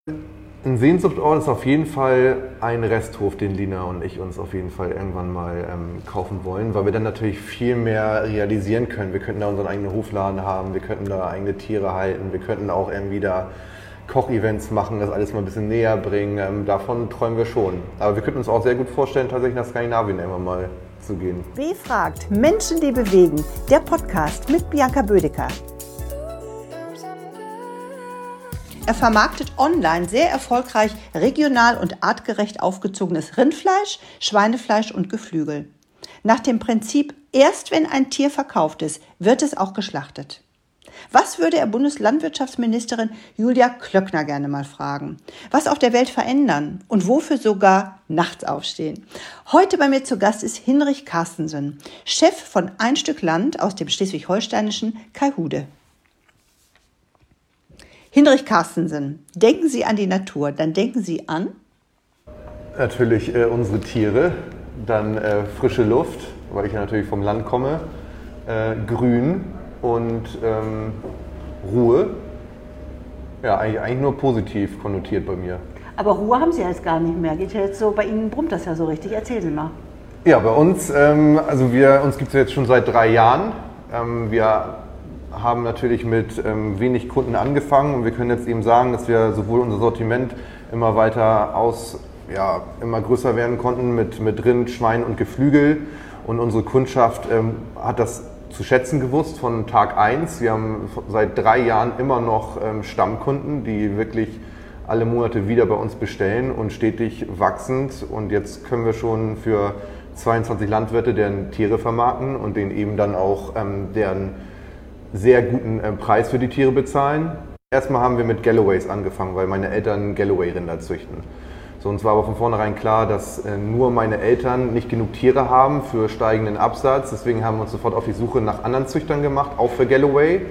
Ein Sehnsuchtsort ist auf jeden Fall ein Resthof, den Lina und ich uns auf jeden Fall irgendwann mal kaufen wollen, weil wir dann natürlich viel mehr realisieren können. Wir könnten da unseren eigenen Hofladen haben, wir könnten da eigene Tiere halten, wir könnten auch irgendwie da Kochevents machen, das alles mal ein bisschen näher bringen. Davon träumen wir schon. Aber wir könnten uns auch sehr gut vorstellen, tatsächlich nach Skandinavien irgendwann mal zu gehen. W-fragt, Menschen, die bewegen. Der Podcast mit Bianca Bödecker. Er vermarktet online sehr erfolgreich regional und artgerecht aufgezogenes Rindfleisch, Schweinefleisch und Geflügel. Nach dem Prinzip, erst wenn ein Tier verkauft ist, wird es auch geschlachtet. Was würde er Bundeslandwirtschaftsministerin Julia Klöckner gerne mal fragen? Was auf der Welt verändern und wofür sogar nachts aufstehen? Heute bei mir zu Gast ist Hinrich Carstensen, Chef von Ein Stück Land aus dem schleswig-holsteinischen Kaihude. Hinrich Carstensen, denken Sie an die Natur, dann denken Sie an? Natürlich unsere Tiere, dann frische Luft, weil ich ja natürlich vom Land komme, Grün und Ruhe. Ja, eigentlich nur positiv konnotiert bei mir. Aber Ruhe haben Sie jetzt gar nicht mehr. Geht ja jetzt so, bei Ihnen brummt das ja so richtig. Erzählen Sie mal. Ja, bei uns, uns gibt es jetzt schon seit 3 Jahren. Wir haben natürlich mit wenig Kunden angefangen und wir können jetzt eben sagen, dass wir sowohl unser Sortiment immer weiter immer größer werden konnten mit Rind, Schwein und Geflügel, und unsere Kundschaft hat das zu schätzen gewusst von Tag 1. Wir haben seit 3 Jahren immer noch Stammkunden, die wirklich alle Monate wieder bei uns bestellen und stetig wachsend, und jetzt können wir schon für 22 Landwirte deren Tiere vermarkten und denen eben dann auch deren sehr guten Preis für die Tiere bezahlen. Erstmal haben wir mit Galloways angefangen, weil meine Eltern Galloway-Rinder züchten. So, uns war aber von vornherein klar, dass nur meine Eltern nicht genug Tiere haben für steigenden Absatz. Deswegen haben wir uns sofort auf die Suche nach anderen Züchtern gemacht, auch für Galloway.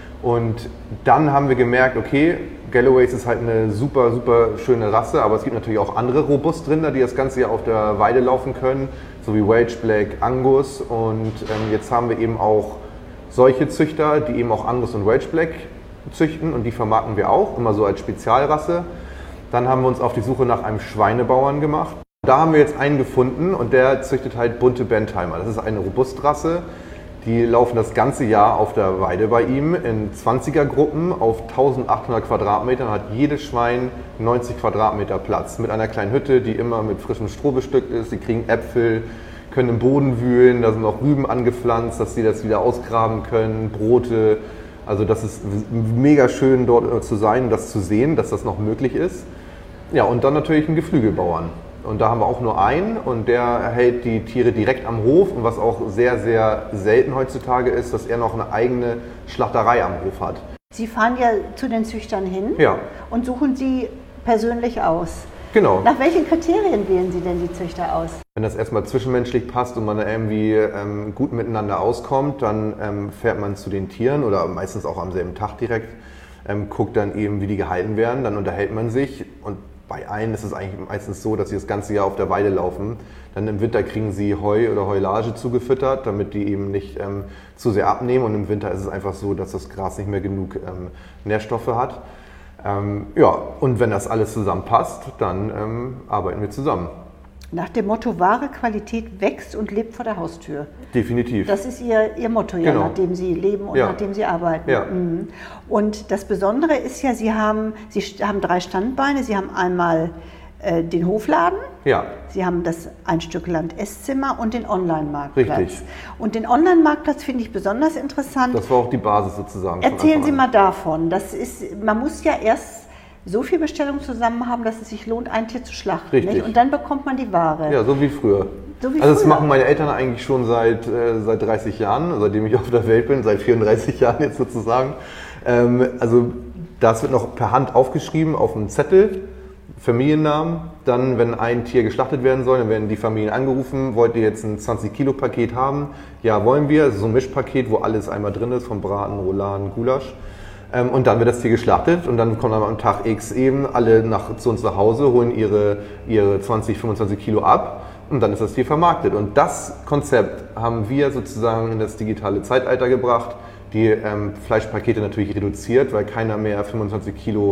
Und dann haben wir gemerkt, okay, Galloways ist halt eine super, super schöne Rasse, aber es gibt natürlich auch andere Robustrinder, die das ganze Jahr auf der Weide laufen können, so wie Welsh Black, Angus. Und jetzt haben wir eben auch solche Züchter, die eben auch Angus und Welsh Black züchten, und die vermarkten wir auch, immer so als Spezialrasse. Dann haben wir uns auf die Suche nach einem Schweinebauern gemacht. Da haben wir jetzt einen gefunden, und der züchtet halt bunte Bentheimer. Das ist eine Robustrasse. Die laufen das ganze Jahr auf der Weide bei ihm in 20er-Gruppen auf 1800 Quadratmetern. Hat jedes Schwein 90 Quadratmeter Platz mit einer kleinen Hütte, die immer mit frischem Stroh bestückt ist. Sie kriegen Äpfel, können im Boden wühlen, da sind auch Rüben angepflanzt, dass sie das wieder ausgraben können, Brote. Also das ist mega schön, dort zu sein und das zu sehen, dass das noch möglich ist. Ja, und dann natürlich einen Geflügelbauern. Und da haben wir auch nur einen, und der hält die Tiere direkt am Hof. Und was auch sehr, sehr selten heutzutage ist, dass er noch eine eigene Schlachterei am Hof hat. Sie fahren ja zu den Züchtern hin, ja, und suchen sie persönlich aus. Genau. Nach welchen Kriterien wählen Sie denn die Züchter aus? Wenn das erstmal zwischenmenschlich passt und man irgendwie gut miteinander auskommt, dann fährt man zu den Tieren oder meistens auch am selben Tag direkt, guckt dann eben, wie die gehalten werden, dann unterhält man sich, und bei allen ist es eigentlich meistens so, dass sie das ganze Jahr auf der Weide laufen. Dann im Winter kriegen sie Heu oder Heulage zugefüttert, damit die eben nicht zu sehr abnehmen, und im Winter ist es einfach so, dass das Gras nicht mehr genug Nährstoffe hat. Und wenn das alles zusammenpasst, dann arbeiten wir zusammen. Nach dem Motto, wahre Qualität wächst und lebt vor der Haustür. Definitiv. Das ist Ihr Motto, ja, genau, nach dem Sie leben und nach dem Sie arbeiten. Ja. Und das Besondere ist ja, Sie haben 3 Standbeine. Sie haben einmal den Hofladen, ja, Sie haben das Ein Stück Land Esszimmer und den Online-Marktplatz. Richtig. Und den Online-Marktplatz finde ich besonders interessant. Das war auch die Basis sozusagen. Erzählen Sie mal davon. Man muss ja erst so viel Bestellung zusammen haben, dass es sich lohnt, ein Tier zu schlachten. Richtig. Nicht? Und dann bekommt man die Ware. Ja, so wie früher. Das machen meine Eltern eigentlich schon seit 30 Jahren, seitdem ich auf der Welt bin, seit 34 Jahren jetzt sozusagen. Das wird noch per Hand aufgeschrieben auf einem Zettel, Familiennamen. Dann, wenn ein Tier geschlachtet werden soll, dann werden die Familien angerufen, wollt ihr jetzt ein 20-Kilo-Paket haben? Ja, wollen wir. Das ist so ein Mischpaket, wo alles einmal drin ist, vom Braten, Rouladen, Gulasch. Und dann wird das Tier geschlachtet, und dann kommen am Tag X eben alle zu uns nach Hause, holen ihre 20, 25 Kilo ab, und dann ist das Tier vermarktet. Und das Konzept haben wir sozusagen in das digitale Zeitalter gebracht. Die Fleischpakete natürlich reduziert, weil keiner mehr 25 Kilo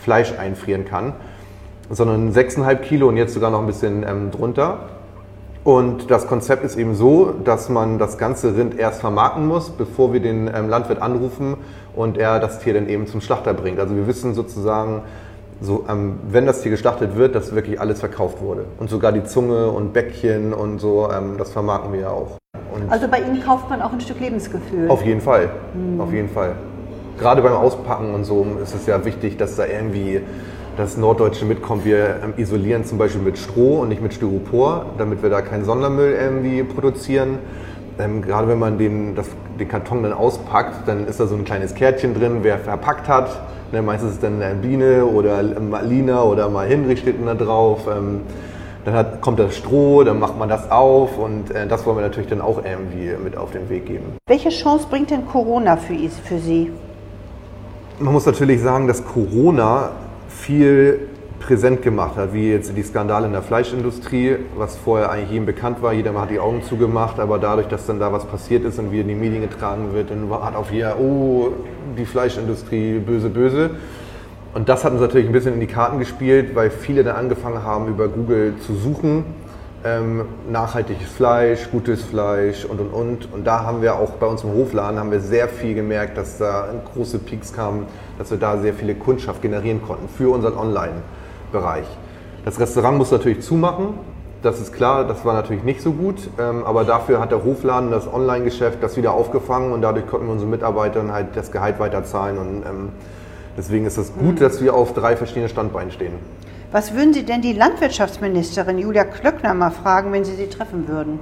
Fleisch einfrieren kann, sondern 6,5 Kilo und jetzt sogar noch ein bisschen drunter. Und das Konzept ist eben so, dass man das ganze Rind erst vermarkten muss, bevor wir den Landwirt anrufen und er das Tier dann eben zum Schlachter bringt. Also wir wissen sozusagen, so, wenn das Tier geschlachtet wird, dass wirklich alles verkauft wurde. Und sogar die Zunge und Bäckchen und so, das vermarkten wir ja auch. Und also bei Ihnen kauft man auch ein Stück Lebensgefühl? Auf jeden Fall, auf jeden Fall. Gerade beim Auspacken und so ist es ja wichtig, dass da irgendwie das Norddeutsche mitkommt. Wir isolieren zum Beispiel mit Stroh und nicht mit Styropor, damit wir da keinen Sondermüll irgendwie produzieren. Gerade wenn man den Karton dann auspackt, dann ist da so ein kleines Kärtchen drin, wer verpackt hat. Meistens ist dann eine Biene oder Lina oder mal Hinrich steht da drauf. Dann kommt das Stroh, dann macht man das auf und das wollen wir natürlich dann auch irgendwie mit auf den Weg geben. Welche Chance bringt denn Corona für Sie? Man muss natürlich sagen, dass Corona viel präsent gemacht hat, wie jetzt die Skandale in der Fleischindustrie, was vorher eigentlich jedem bekannt war, jeder hat die Augen zugemacht, aber dadurch, dass dann da was passiert ist und wie in die Medien getragen wird, dann hat auf jeder, oh, die Fleischindustrie, böse, böse. Und das hat uns natürlich ein bisschen in die Karten gespielt, weil viele dann angefangen haben, über Google zu suchen, nachhaltiges Fleisch, gutes Fleisch und. Und da haben wir auch bei uns im Hofladen haben wir sehr viel gemerkt, dass da große Peaks kamen, dass wir da sehr viele Kundschaft generieren konnten für unseren Online-Bereich. Das Restaurant muss natürlich zumachen, das ist klar, das war natürlich nicht so gut, aber dafür hat der Hofladen, das Online-Geschäft, das wieder aufgefangen und dadurch konnten wir unseren Mitarbeitern halt das Gehalt weiterzahlen und deswegen ist es gut, dass wir auf 3 verschiedenen Standbeinen stehen. Was würden Sie denn die Landwirtschaftsministerin Julia Klöckner mal fragen, wenn Sie sie treffen würden?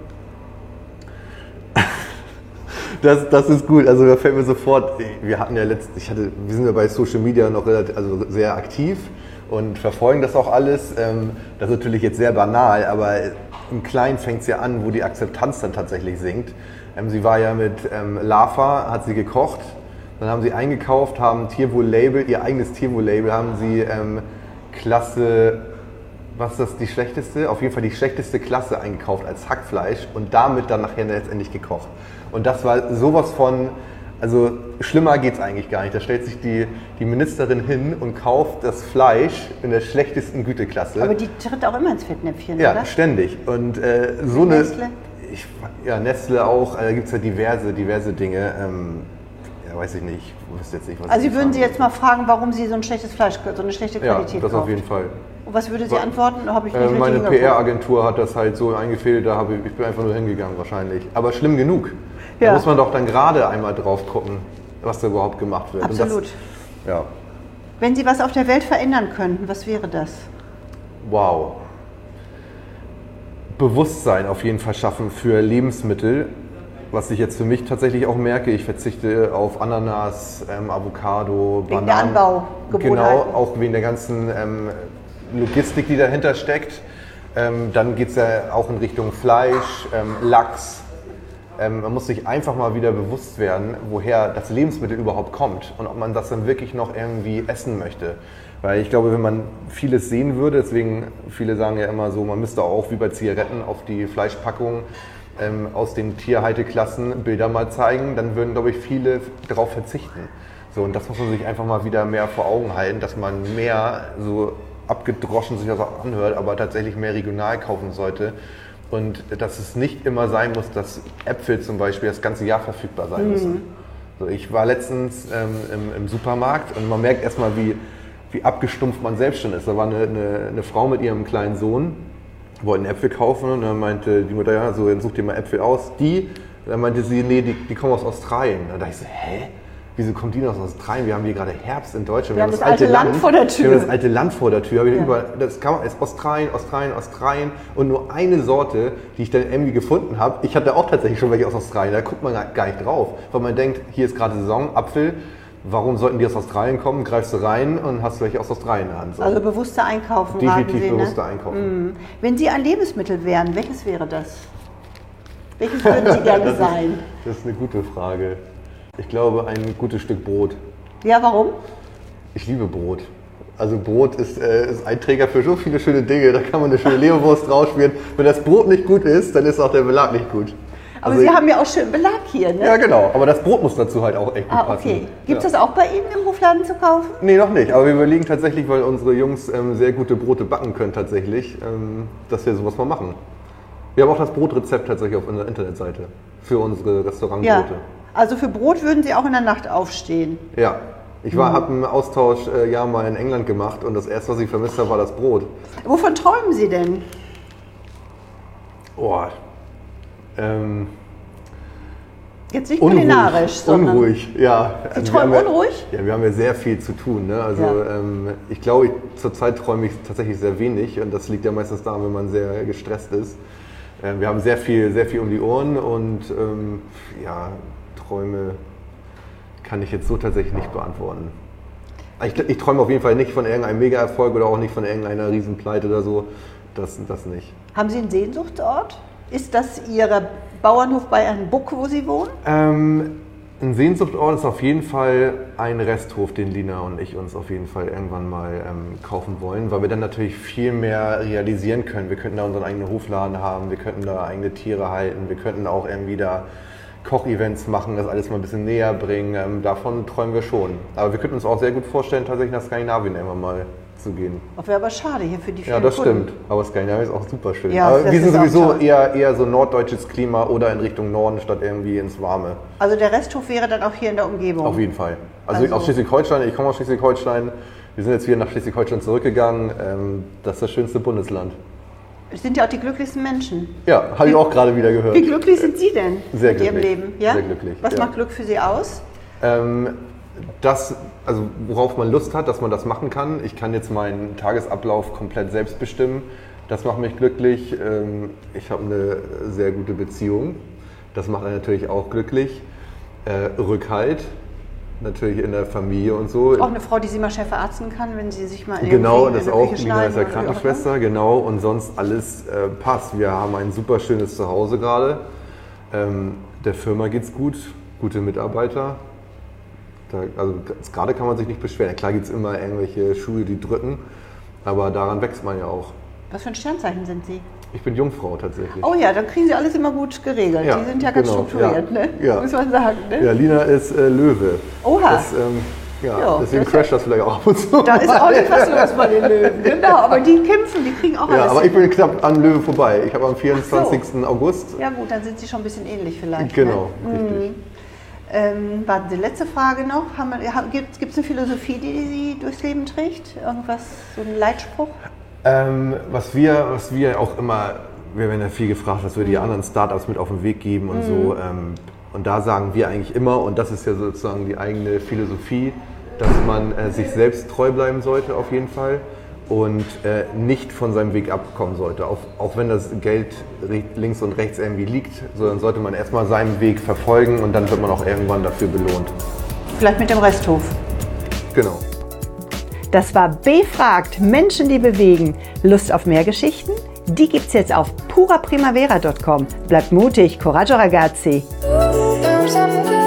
Das ist gut. Also da fällt mir sofort, wir sind ja bei Social Media noch sehr aktiv und verfolgen das auch alles. Das ist natürlich jetzt sehr banal, aber im Kleinen fängt es ja an, wo die Akzeptanz dann tatsächlich sinkt. Sie war ja mit Lava, hat sie gekocht, dann haben sie eingekauft, haben Tierwohl-Label, ihr eigenes Tierwohl-Label haben sie Klasse, was ist das, die schlechteste? Auf jeden Fall die schlechteste Klasse eingekauft als Hackfleisch und damit dann nachher letztendlich gekocht. Und das war sowas von, also schlimmer geht's eigentlich gar nicht. Da stellt sich die Ministerin hin und kauft das Fleisch in der schlechtesten Güteklasse. Aber die tritt auch immer ins Fettnäpfchen, ja, oder? Ja, ständig. Und so eine... Nestle? Nestle auch, da gibt es ja diverse Dinge. Ja, weiß ich nicht, ich wüsste jetzt nicht, was. Also Sie würden Sie jetzt mal fragen, warum Sie so ein schlechtes Fleisch, so eine schlechte Qualität Ja, das kauft. auf jeden Fall. Und was würde sie antworten? Habe ich nicht meine PR-Agentur hat das halt so eingefädelt, ich bin einfach nur hingegangen wahrscheinlich. Aber schlimm genug. Ja. Da muss man doch dann gerade einmal drauf gucken, was da überhaupt gemacht wird. Absolut. Und das, ja. Wenn Sie was auf der Welt verändern könnten, was wäre das? Wow. Bewusstsein auf jeden Fall schaffen für Lebensmittel. Was ich jetzt für mich tatsächlich auch merke, ich verzichte auf Ananas, Avocado, wegen Bananen. Der Anbaugewohnheiten. Genau, auch wegen der ganzen Logistik, die dahinter steckt. Dann geht es ja auch in Richtung Fleisch, Lachs. Man muss sich einfach mal wieder bewusst werden, woher das Lebensmittel überhaupt kommt und ob man das dann wirklich noch irgendwie essen möchte. Weil ich glaube, wenn man vieles sehen würde, deswegen viele sagen ja immer so, man müsste auch wie bei Zigaretten auf die Fleischpackung aus den Tierhalteklassen Bilder mal zeigen, dann würden, glaube ich, viele darauf verzichten. So, und das muss man sich einfach mal wieder mehr vor Augen halten, dass man mehr, so abgedroschen sich das auch anhört, aber tatsächlich mehr regional kaufen sollte. Und dass es nicht immer sein muss, dass Äpfel zum Beispiel das ganze Jahr verfügbar sein müssen. So, ich war letztens im Supermarkt und man merkt erstmal, wie abgestumpft man selbst schon ist. Da war eine Frau mit ihrem kleinen Sohn, wollten Äpfel kaufen und dann meinte die Mutter, ja, so, dann such dir mal Äpfel aus. Dann meinte sie, nee, die kommen aus Australien. Dann dachte ich so, hä? Wieso kommt die noch aus Australien? Wir haben hier gerade Herbst in Deutschland. Wir haben das alte Land vor der Tür. Wir haben das alte Land vor der Tür. Das ist Australien. Und nur eine Sorte, die ich dann irgendwie gefunden habe. Ich hatte auch tatsächlich schon welche aus Australien. Da guckt man gar nicht drauf. Weil man denkt, hier ist gerade Saison, Apfel. Warum sollten die aus Australien kommen? Greifst du rein und hast welche aus Australien in der Hand. So. Also bewusster einkaufen. Definitiv bewusster einkaufen. Wenn Sie ein Lebensmittel wären, welches wäre das? Welches würden Sie gerne sein? Das ist eine gute Frage. Ich glaube, ein gutes Stück Brot. Ja, warum? Ich liebe Brot. Also Brot ist ein Träger für so viele schöne Dinge. Da kann man eine schöne Leberwurst rausschmieren. Wenn das Brot nicht gut ist, dann ist auch der Belag nicht gut. Aber Also Sie haben ja auch schön Belag hier, ne? Ja, genau. Aber das Brot muss dazu halt auch echt gut passen. Okay. Gibt es ja. das auch bei Ihnen im Hofladen zu kaufen? Nee, noch nicht. Aber wir überlegen tatsächlich, weil unsere Jungs sehr gute Brote backen können tatsächlich, dass wir sowas mal machen. Wir haben auch das Brotrezept tatsächlich auf unserer Internetseite für unsere Restaurantbrote. Ja. Also für Brot würden Sie auch in der Nacht aufstehen? Ja. Ich habe einen Austausch mal in England gemacht und das erste, was ich vermisst habe, war das Brot. Wovon träumen Sie denn? Oh, Jetzt nicht kulinarisch, sondern... Unruhig, ja. Sie träumen unruhig? Ja, wir haben ja sehr viel zu tun. Ne? Also Ja. Ich glaube, zurzeit träume ich tatsächlich sehr wenig und das liegt ja meistens daran, wenn man sehr gestresst ist. Wir haben sehr viel um die Ohren und Träume kann ich jetzt so tatsächlich nicht beantworten. Ich träume auf jeden Fall nicht von irgendeinem Mega-Erfolg oder auch nicht von irgendeiner Riesenpleite oder so. Das nicht. Haben Sie einen Sehnsuchtsort? Ist das Ihr Bauernhof bei Buck, wo Sie wohnen? Ein Sehnsuchtsort ist auf jeden Fall ein Resthof, den Lina und ich uns auf jeden Fall irgendwann mal kaufen wollen, weil wir dann natürlich viel mehr realisieren können. Wir könnten da unseren eigenen Hofladen haben, wir könnten da eigene Tiere halten, wir könnten auch irgendwie da Kochevents machen, das alles mal ein bisschen näher bringen. Davon träumen wir schon. Aber wir könnten uns auch sehr gut vorstellen, tatsächlich nach Skandinavien irgendwann mal zu gehen. Das wäre aber schade hier für die vielen Ja, das Kunden. stimmt. Aber Skandinavien ist auch super schön. Ja, aber das wir sind ist auch sowieso toll. eher so norddeutsches Klima oder in Richtung Norden statt irgendwie ins Warme. Also der Resthof wäre dann auch hier in der Umgebung? Auf jeden Fall. Also aus Schleswig-Holstein, ich komme aus Schleswig-Holstein. Wir sind jetzt wieder nach Schleswig-Holstein zurückgegangen. Das ist das schönste Bundesland. Es sind ja auch die glücklichsten Menschen. Ja, habe ich auch gerade wieder gehört. Wie glücklich sind Sie denn Sehr mit Ihrem glücklich. Leben? Ja? Sehr glücklich, Was ja. macht Glück für Sie aus? Also worauf man Lust hat, dass man das machen kann. Ich kann jetzt meinen Tagesablauf komplett selbst bestimmen. Das macht mich glücklich. Ich habe eine sehr gute Beziehung. Das macht einen natürlich auch glücklich. Rückhalt, natürlich in der Familie und so. Auch eine Frau, die Sie mal Chef verarzten kann, wenn Sie sich mal Genau, irgendwie das in der auch. Küche Lina ist ja schneiden oder wie auch Krankenschwester, genau. Und sonst alles passt. Wir haben ein super schönes Zuhause gerade. Der Firma geht's gut, gute Mitarbeiter. Also gerade kann man sich nicht beschweren. Klar gibt es immer irgendwelche Schuhe, die drücken, aber daran wächst man ja auch. immer. Was für ein Sternzeichen sind Sie? Ich bin Jungfrau tatsächlich. Oh ja, dann kriegen Sie alles immer gut geregelt. Ja, die sind ja ganz genau, strukturiert, ja, ne? ja. Muss man sagen, ne? Ja, Lina ist Löwe. Oha. Das, Ja, deswegen das- crasht das vielleicht auch ab und zu. Da ist auch nicht was los bei den Löwen. Genau, aber die kämpfen, die kriegen auch Ja, alles. aber ich bin knapp an Löwe vorbei. Ich habe am 24. August. Ja gut, dann sind Sie schon ein bisschen ähnlich vielleicht. Genau, Ne? richtig. Warten Sie, letzte Frage noch. Gibt es eine Philosophie, die Sie durchs Leben trägt? Irgendwas, so ein Leitspruch? Was wir auch immer, wir werden ja viel gefragt, was wir die anderen Startups mit auf den Weg geben und so. Und da sagen wir eigentlich immer, und das ist ja sozusagen die eigene Philosophie, dass man sich selbst treu bleiben sollte auf jeden Fall und nicht von seinem Weg abkommen sollte. Auch wenn das Geld links und rechts irgendwie liegt, sondern sollte man erstmal seinen Weg verfolgen und dann wird man auch irgendwann dafür belohnt. Vielleicht mit dem Resthof. Genau. Das war Befragt, Menschen, die bewegen. Lust auf mehr Geschichten? Die gibt's jetzt auf puraprimavera.com. Bleibt mutig, coraggio ragazzi! Something